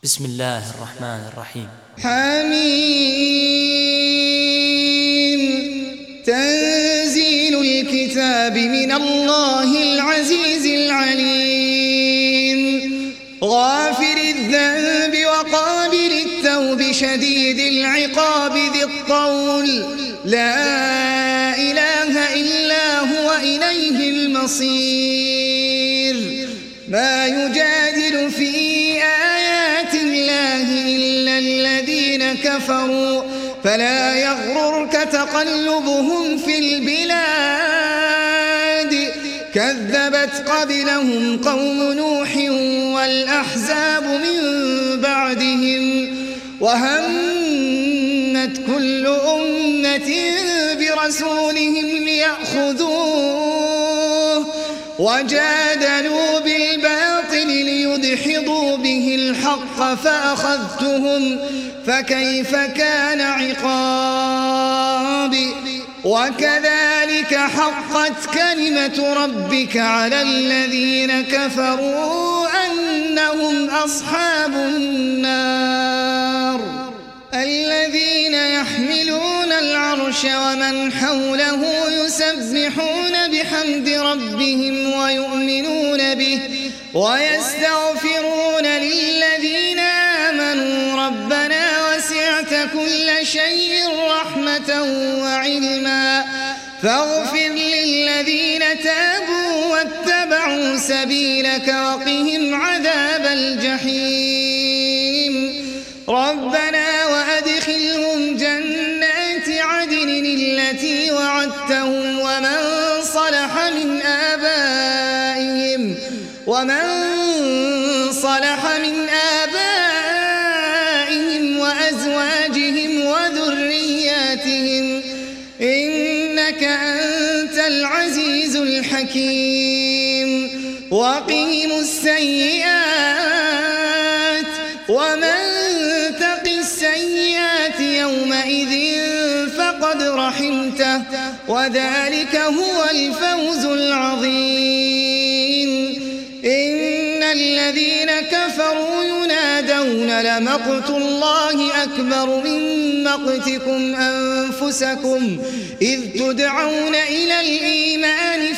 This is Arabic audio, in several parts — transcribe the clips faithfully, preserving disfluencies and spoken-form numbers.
بسم الله الرحمن الرحيم. حميم. تنزيل الكتاب من الله العزيز العليم، غافر الذنب وقابل التوب شديد العقاب ذي الطول، لا إله إلا هو إليه المصير. ما يجادل في آيات الله إلا الذين كفروا، فلا يغررك تقلبهم في البلاد. كذبت قبلهم قوم نوح والأحزاب من بعدهم، وهمت كل أمة برسولهم ليأخذوه، وجادلوا بالباطل ليدحضوا به الحق فأخذتهم، فكيف كان عقاب. وكذلك حقت كلمة ربك على الذين كفروا أنهم أصحاب النار. الذين يحملون العرش ومن حوله يسبحون بحمد ربهم ويؤمنون به ويستغفرون للذين آمنوا ربنا وسعت كل شيء رحمة وعلما فاغفر للذين تابوا واتبعوا سبيلك وقهم عذاب الجحيم. ربنا وأدخلهم جنات عدن التي وعدتهم ومن صلح من آبائهم ومن صلح من آبائهم وأزواجهم وذرياتهم إنك أنت العزيز الحكيم. وقهم السيئات ومن تق السيئات يومئذ فقد رحمته وذلك هو الفوز العظيم. إن الذين كفروا ينادون لمقت الله أكبر من مقتكم أنفسكم إذ تدعون إلى الإيمان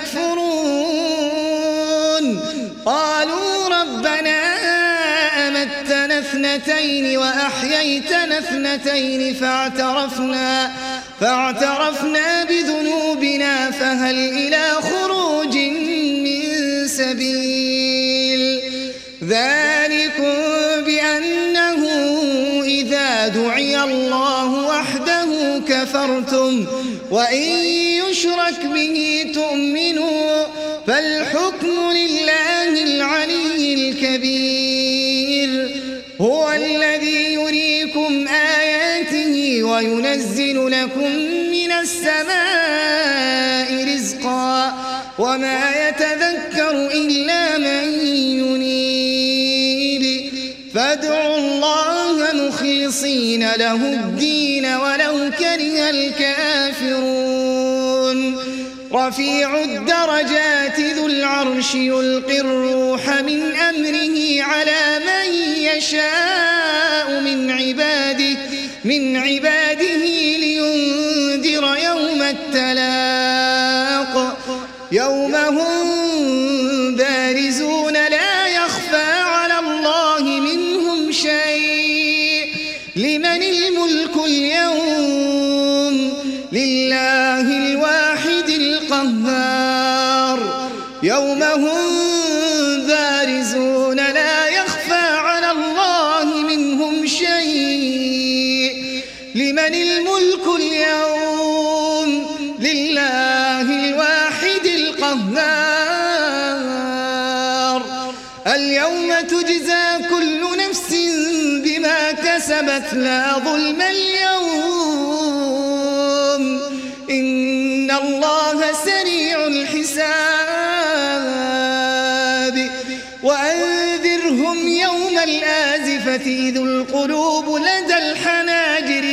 فتكفرون. قالوا ربنا أمتنا اثنتين وأحييتنا اثنتين فاعترفنا, فاعترفنا بذنوبنا فهل إلى خروج من سبيل. ذلكم بأنه إذا دعي الله وحده كفرتم وإن يشرك به تؤمنوا فالحكم لله العلي الكبير. هو الذي يريكم آياته وينزل لكم من السماء رزقا وما يتذكر إلا من ينيب. فادعوا الله مخلصين له الدين ولو كره الكافرون. رفيع الدرجات ذو العرش يلقي الروح من أمره على من يشاء من عباده من عباده لينذر يوم التلاق يوم هم بارزون لا يخفى على الله منهم شيء. لمن الملك اليوم؟ لله الواحد القهار. يوم هم بارزون لا يخفى على الله منهم شيء. لمن الملك اليوم؟ لله الواحد القهار. اليوم تجزى كل نفس بما كسبت لا ظلم اليوم إن الله سريع الحساب. وأنذرهم يوم الآزفة إذ القلوب لدى الحناجر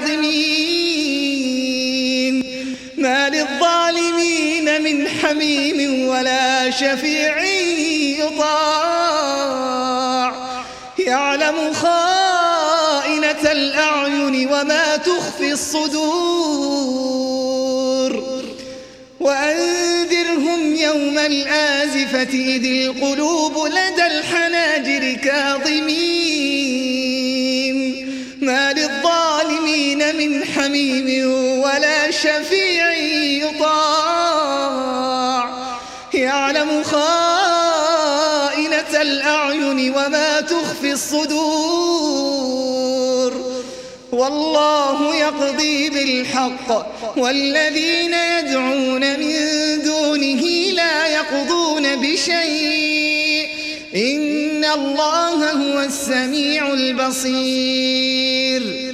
كاظمين ما للظالمين من حميم ولا شفيع يطاع. يعلم يعلم خائنة الأعين وما تخفي الصدور وأنذرهم يوم الآزفة إذ القلوب لدى الحناجر كاظمين ما للظالمين من حميم ولا شفيع يطاع يعلم خائنة الأعين وما تخفي الصدور والله يقضي بالحق والذين يدعون من دونه لا يقضون بشيء إن الله هو السميع البصير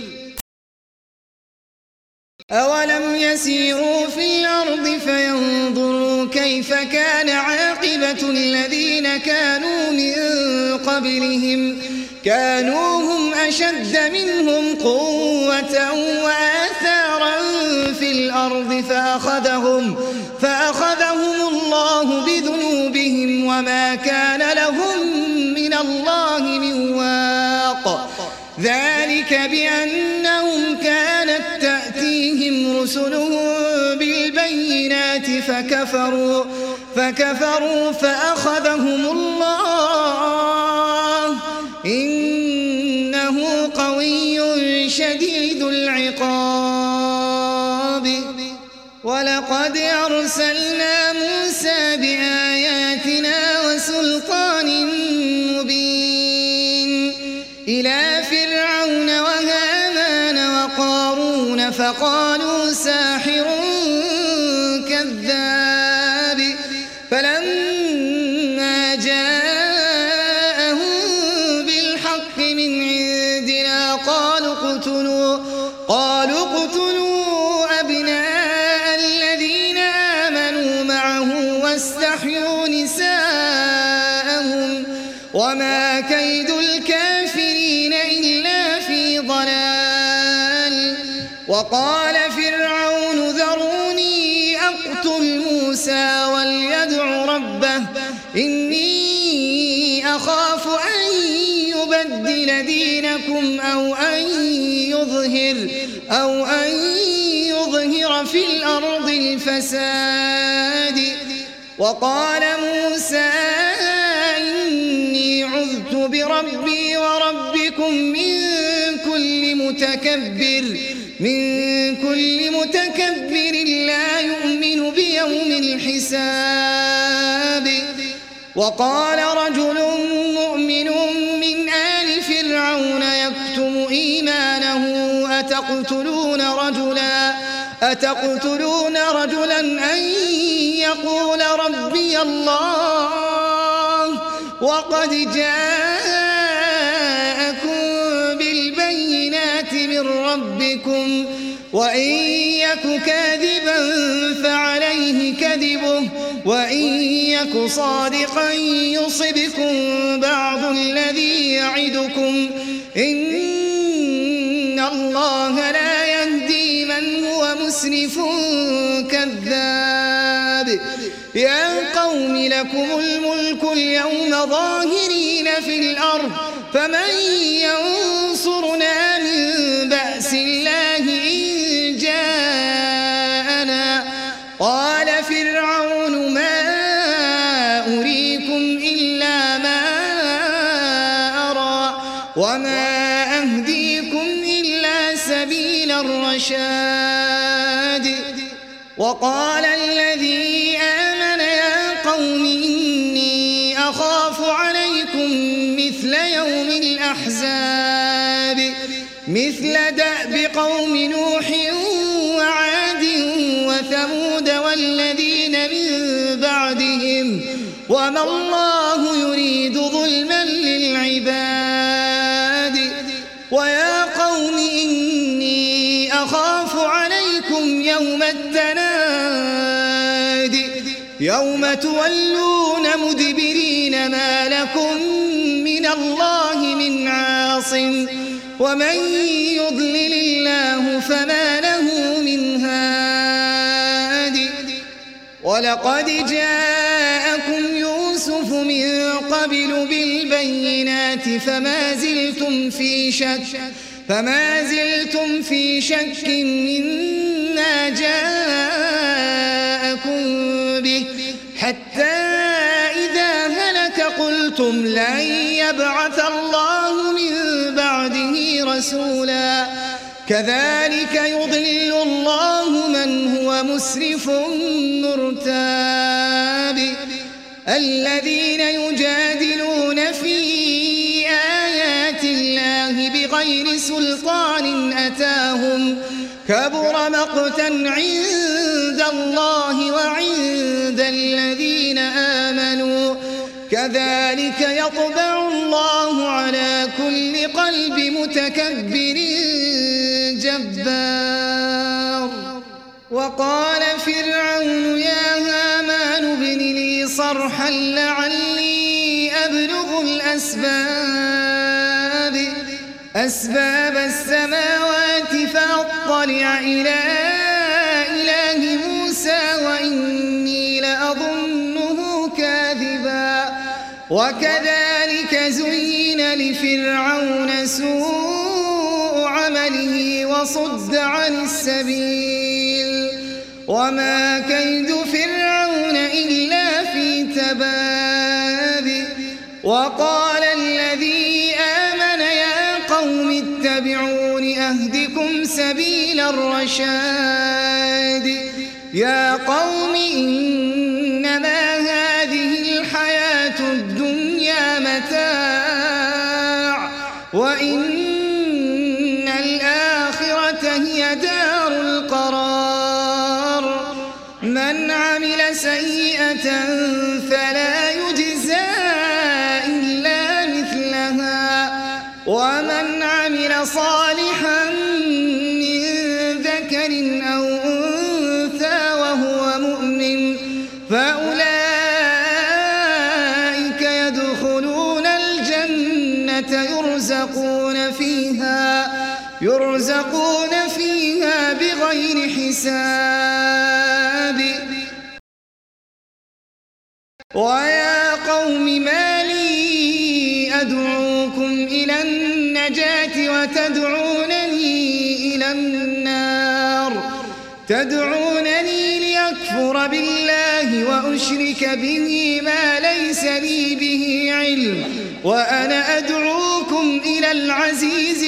أولم يسيروا في الأرض فينظروا كيف كان عاقبة الذين كانوا من قبلهم كانوا هم أشد منهم قوة وآثارا في الأرض فأخذهم, فأخذهم الله بذنوبهم وما كان لهم من الله من واق ذلك بأنهم كانت تأتيهم رسلهم بالبينات فكفروا, فكفروا فأخذهم الله إنه قوي شديد العقاب ولقد أرسلنا موسى بآياتنا وسلطان مبين إلى فرعون وهامان وقارون فقالوا ساحر كذاب فلما جاءهم بالحق من عندنا قالوا اقتلوا قالوا اقتلوا أبناء الذين آمنوا معه واستحيوا نساءهم وما كيد الكافرين إلا في ضلال وقال فرعون ذروني أقتل موسى وليدع ربه إني أخاف أن يبدل دينكم أو أن يظهر أو أن يظهر في الأرض الفساد وقال موسى إني عذت بربي وربكم من كل متكبر من كل متكبر لا يؤمن بيوم الحساب وقال رجل مؤمن من آل فرعون يكتم إيمانه أتقتلون رجلا أتقتلون رجلا أن يقول ربي الله وقد جاءكم بالبينات من ربكم وإن يك كاذبا فعليه كذبه وإن يك صادقا يصبكم بعض الذي يعدكم إن الله لا يهدي من هو مسرف كذاب يا قوم لكم الملك اليوم ظاهرين في الأرض فمن ينصرنا من بأس الله إن جاءنا قال فرعون ما أريكم إلا ما أرى وما أهديكم إلا سبيل الرشاد وقال الذي آمن يا قوم إني أخاف عليكم مثل يوم الأحزاب مثل دأب قوم نوح وعاد وثمود والذين من بعدهم وما الله يريد ظلما للعباد ويا قوم إني أخاف عليكم يوم التناد يوم تولون مدبرين ما لكم من الله من عاصم ومن يضلل الله فما له من هاد ولقد جاءكم يوسف من قبل بالبينات فما زلتم في شك فما زلتم في شك مما جاءكم به حتى إذا هلك قلتم لن يبعث الله من بعده رسولا كذلك يضل الله من هو مسرف مرتاب الذين يجادلون في آيات الله بغير سلطان أتاهم كبر مقتا عند الله وعند الذين آمنوا كذلك يطبع الله على كل قلب متكبر جبار. وقال فرعون يا هامان ابن لي صرحا لعلي أبلغ الأسباب أسباب السماوات فأطلع إلى إله موسى وإني لأظنه كاذبا وكذلك زين لفرعون سوء عمله وصد عن السبيل وما كيد فرعون إلا في تباب. وقال الذي آمن يا قوم اتبعون أهدكم سبيل الرشاد يا قوم إنما هذه الحياة الدنيا متاع وإن الآخرة هي دار القرار من عمل سيئة فلا يجزى إلا مثلها ومن عمل صالحا من ذكر أو أنثى وهو مؤمن فأولئك يدخلون الجنة يرزقون فيها يرزقون فيها بغير حساب. ويا قوم ما لي أدعوكم إلى النجاة وتدعونني إلى النار تدعونني ليكفر بالله وأشرك به ما ليس لي به علم وأنا أدعوكم إلى العزيز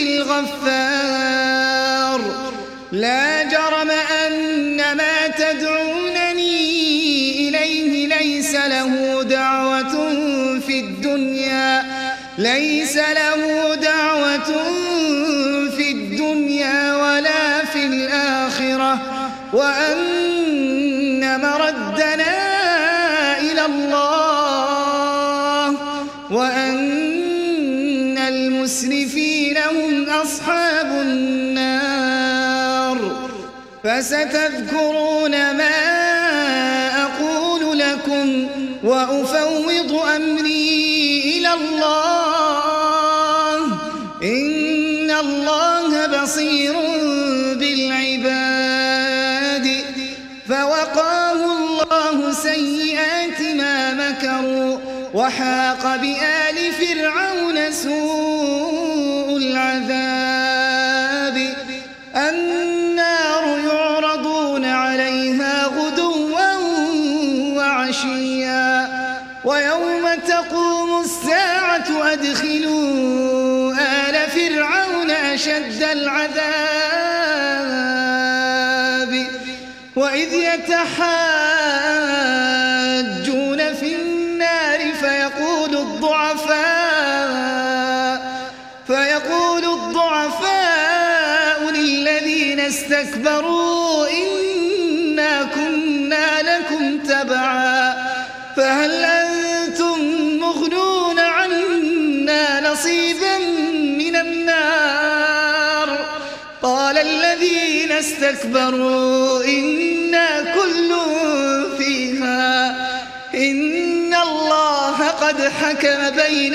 الغفار لا جرم أن ما تدعونني إليه ليس له دعوة في الدنيا ليس له دعوة في الدنيا ولا في الآخرة وأن مردنا إلى الله وأن المسرفين هم أصحاب النار. فستذكرون ما أقول لكم وأفوض أمري إلى الله إن الله بصير بالعباد. فوقاه الله سيئات ما مكروا وحاق بآل فرعون سوء العذاب. النار يعرضون عليها غدوا وعشيا ويوم تقوم الساعة أدخلوا آل فرعون أشد العذاب وإذ يتحاجون في النار فيقول الضعفاء فيقول الضعفاء للذين استكبروا إنا كنا لكم تبعا فهل أنتم مغنون عنا نصيبا من النار قال الذين استكبروا إنا كل فيها إن الله قد حكم بين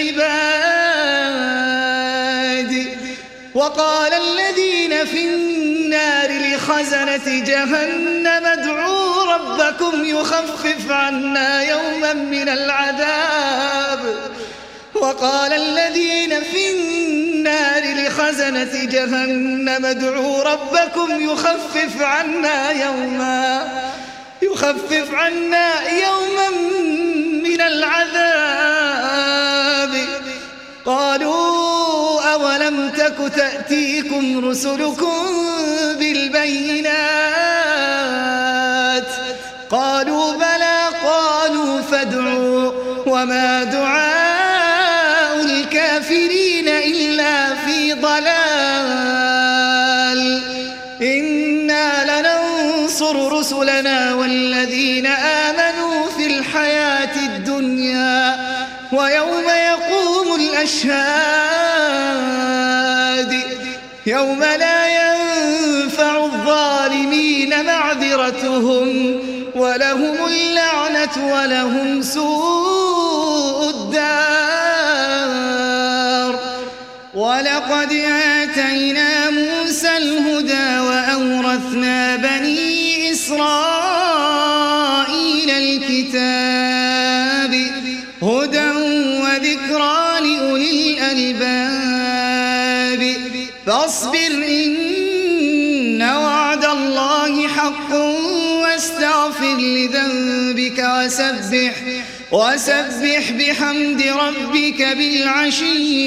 العباد. وقال الذين في النار لخزنة جهنم ادعوا ربكم يخفف عنا يوما من العذاب وقال الذين في النار لخزنة جهنم ادعوا ربكم يخفف عنا يوما يخفف عنا يوما من العذاب قالوا أولم تك تأتيكم رسلكم بالبينات قالوا بلى قالوا فادعوا وما دعاء الكافرين إلا في ضلال إنا لننصر رسلنا والذين آمنوا في الحياة الدنيا ويوم يقوم الأشهاد يوم لا ينفع الظالمين معذرتهم ولهم اللعنة ولهم سوء الدار ولقد آتينا موسى الهدى وأورثنا بني إسرائيل الكتاب هدى وذكرى لأولي الألباب فاصبر إن وعد الله حق واستغفر لذنبك وسبح وسبح بحمد ربك بالعشي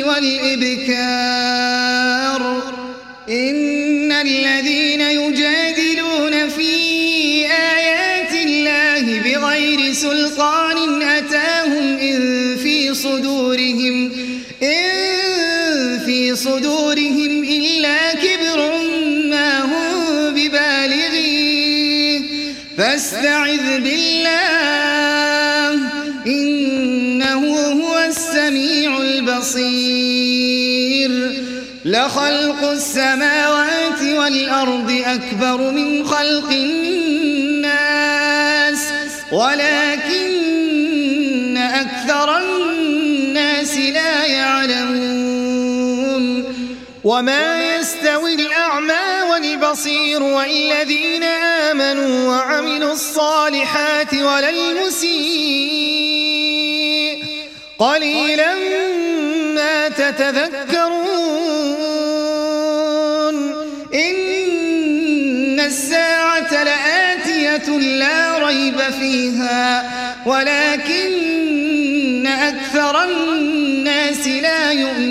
والإبكار إن الذين يجادلون في آيات الله بغير سلطان أتاهم إن في صدورهم إن في صدورهم إلا كبر ما هم ببالغيه فاستعذ بالله إنه هو السميع البصير لخلق السماوات والأرض أكبر من خلق الناس ولكن أكثر الناس لا يعلمون وما يستوي الأعمى والبصير والذين آمنوا وعملوا الصالحات ولا المسيء قليلا ما تتذكرون إن الساعة لآتية لا ريب فيها ولكن أكثر الناس لا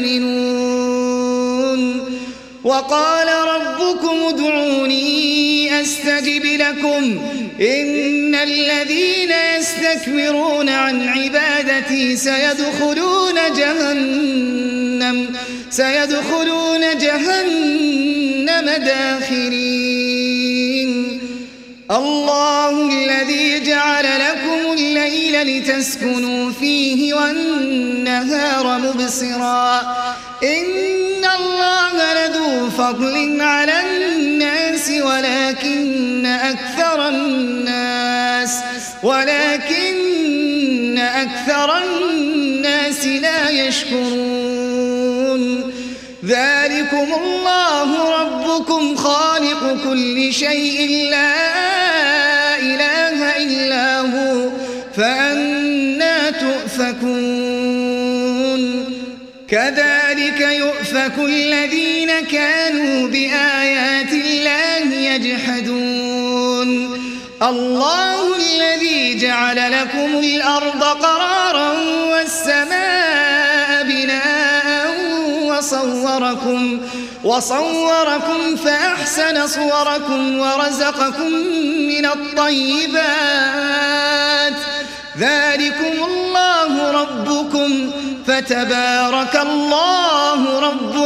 يؤمنون وقال ربكم ادعوني أستجب لكم إن الذين يستكبرون عن عبادتي سيدخلون جهنم سيدخلون جهنم داخرين الله الذي جعل لكم الليل لتسكنوا فيه والنهار مبصرا إن الله لذو فضل على الناس ولكن أكثر الناس ولكن أكثر الناس لا يشكرون ذلكم الله ربكم خالق كل شيء لا إله إلا هو فأنى تؤفكون كذلك يؤفك الذين كانوا بآيات الله يجحدون الله الذي جعل لكم الأرض قرارا والسماء بناء وصوركم وصوركم فأحسن صوركم ورزقكم من الطيبات ذلكم الله ربكم فتبارك الله رب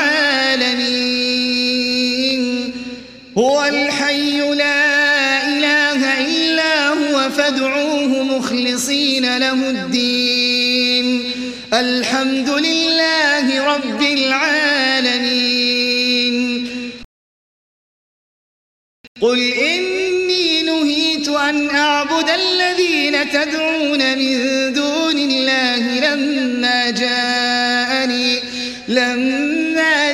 العالمين هو الحي لا إله إلا هو فادعوه مخلصين له الدين الحمد لله رب العالمين قل إني نهيت أن أعبد الذين تدعون من دون الله لما جاءني لما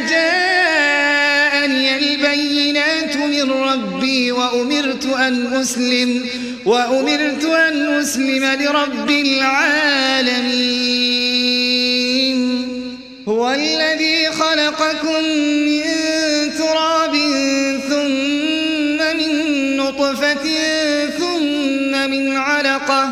جاءني البينات من ربي وأمرت أن أسلم وأمرت أن أسلم لرب العالمين. هو الذي خلقكم من تراب ثم من نطفة ثم من علقة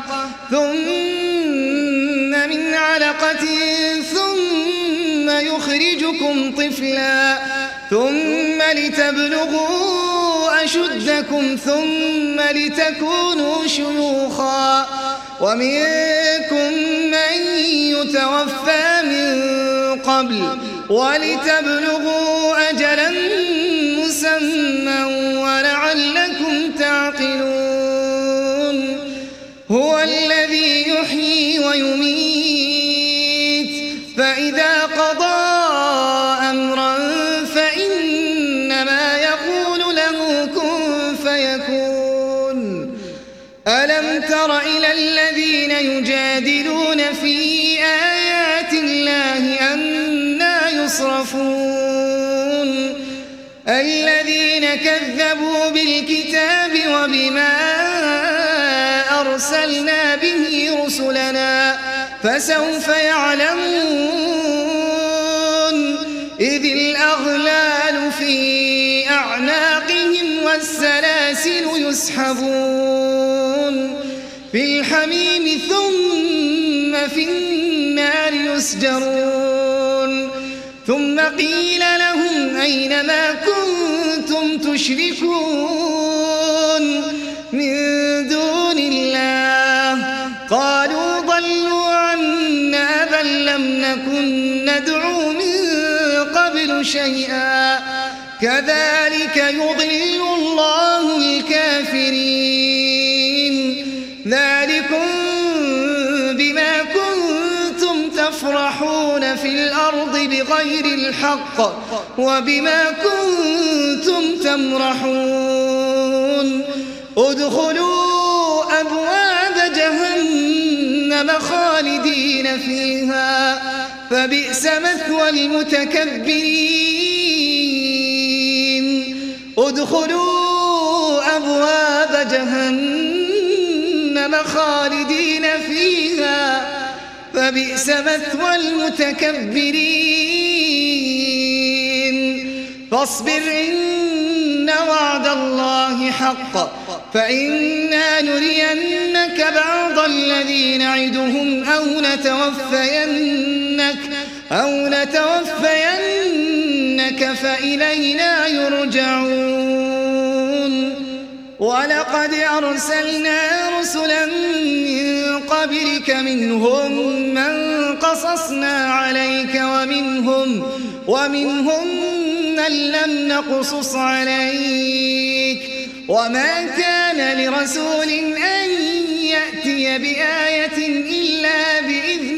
ثم من علقة ثم يخرجكم طفلا ثم لتبلغوا أشدكم ثم لتكونوا شيوخا ومنكم من يتوفى من قبل ولتبلغوا أجلا مسمى ولعلكم تعقلون. هو الذي يحيي ويميت فإذا قضى أمرا فإنما يقول له كن فيكون. ألم تر إلى الذين يجادلون في آيات الله أنى يصرفون الذين كذبوا بالكتاب وبما أرسلنا به رسلنا فسوف يعلمون إذ الأغلال في أعناقهم والسلاسل يسحبون في الحميم ثم في النار يسجرون ثم قيل لهم أين ما كنتم تشركون من دون الله قالوا ضلوا عنا بل لم نكن ندعو من قبل شيئا كذلك يضل الله الكافرين. ذلكم بما كنتم تفرحون في الأرض بغير الحق وبما كنتم تمرحون. ادخلوا أبواب جهنم خالدين فيها فبئس مثوى المتكبرين. ادخلوا أبواب جهنم خالدين فيها فبئس مثوى المتكبرين. فاصبر إن وعد الله حق فإنا نرينك بعض الذي نعدهم أو نتوفينك أو نتوفينك فإلينا يرجعون. ولقد أرسلنا رسلا من قبلك منهم من قصصنا عليك ومنهم ومنهم من لم نقصص عليك وما كان لرسول أن يأتي بآية إلا بإذن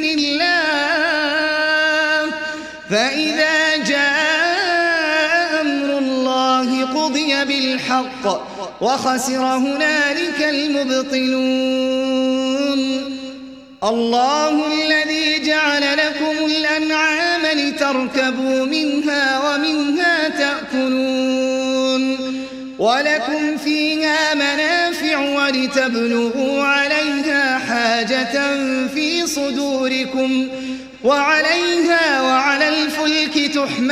الله فإذا جاء أمر الله قضي بالحق وخسر هنالك المبطلون. الله الذي جعل لكم الأنعام لتركبوا منها ومنها تأكلون ولكم فيها منافع ولتبلغوا عليها حاجة في صدوركم وعليها وعلى الفلك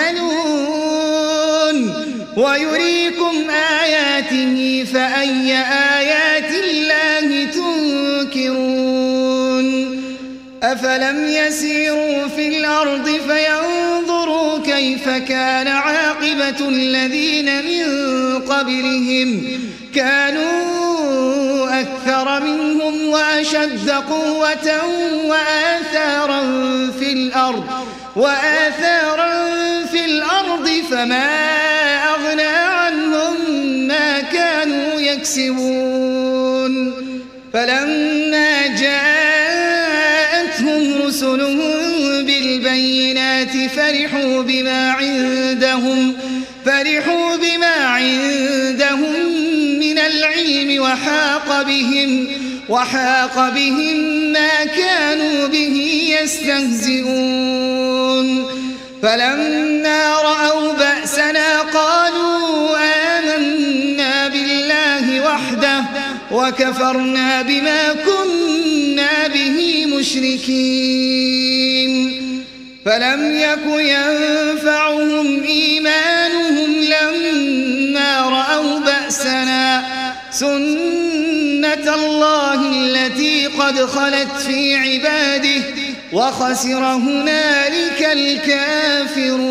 تحملون ويريكم آياته فأي آيات الله تنكرون. أفلم يسيروا في الأرض فينظروا كيف كان عاقبة الذين من قبلهم كانوا أكثر منهم وأشد قوة وآثارا في الأرض وآثارا في الأرض فما أغنى عنهم ما كانوا يكسبون. فلما جاءتهم رسلهم بالبينات فرحوا بما عندهم فرحوا بما عندهم من العلم وحاق بهم وحاق بهم ما كانوا به يستهزئون. فلما رأوا بأسنا قالوا آمنا بالله وحده وكفرنا بما كنا به مشركين فلم يك ينفعهم إيمانهم لما رأوا بأسنا سنة الله التي قد خلت في عباده وخسر هنالك الكافرون.